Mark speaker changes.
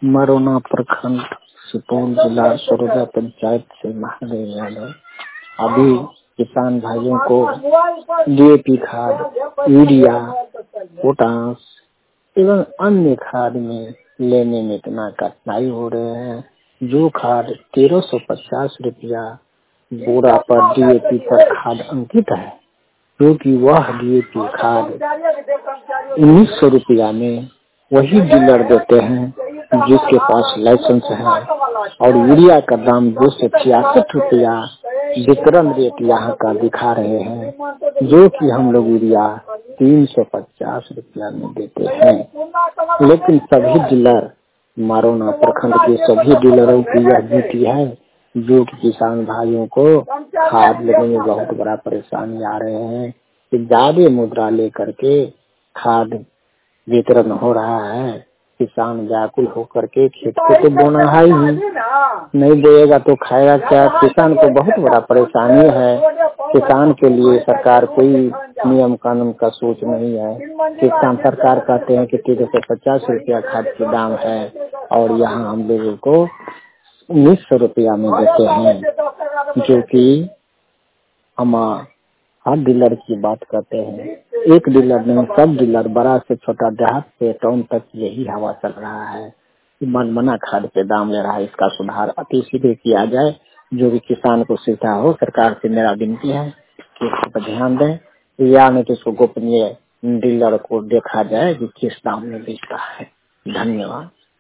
Speaker 1: मरोना प्रखंड सुपौल जिला सरोजा पंचायत से महादेव यादव। अभी किसान भाइयों को डीएपी खाद, यूरिया, पोटास एवं अन्य खाद में लेने में इतना कठिनाई हो रहे हैं। जो खाद 1350 रुपया बोरा पर डीएपी पर खाद अंकित है, क्योंकि वह डीएपी खाद 1900 रुपया में वही डीलर देते हैं जिसके पास लाइसेंस है। और यूरिया का दाम 266 रुपया वितरण रेट यहाँ का दिखा रहे हैं, जो कि हम लोग यूरिया 350 रुपया में देते हैं। लेकिन सभी डीलर, मरोना प्रखंड के सभी डीलरों की यह ड्यूटी है, जो कि किसान भाइयों को खाद लेने में बहुत बड़ा परेशानी आ रहे हैं कि ज्यादा मुद्रा लेकर के खाद वितरण हो रहा है। किसान व्याकुल होकर के खेत को तो बोना है ही, नहीं बोएगा तो खाएगा क्या। किसान को बहुत बड़ा परेशानी है। किसान के लिए सरकार कोई नियम कानून का सोच नहीं है। किसान सरकार कहते हैं कि 1350 रुपया खाद के दाम है और यहाँ हम लोगों को 1900 रुपया में देते हैं, जो कि हम हर डीलर की बात करते हैं। एक डीलर नहीं, सब डीलर, बड़ा से छोटा, देहात से टाउन तक यही हवा चल रहा है। मनमाना खाद पे दाम ले रहा है। इसका सुधार अति शीघ्र किया जाए, जो भी किसान को सुविधा हो। सरकार से मेरा विनती है कि इस पर ध्यान दें, या नहीं तो इसको गोपनीय डीलर को देखा जाए कि किस दाम में बेचता है। धन्यवाद।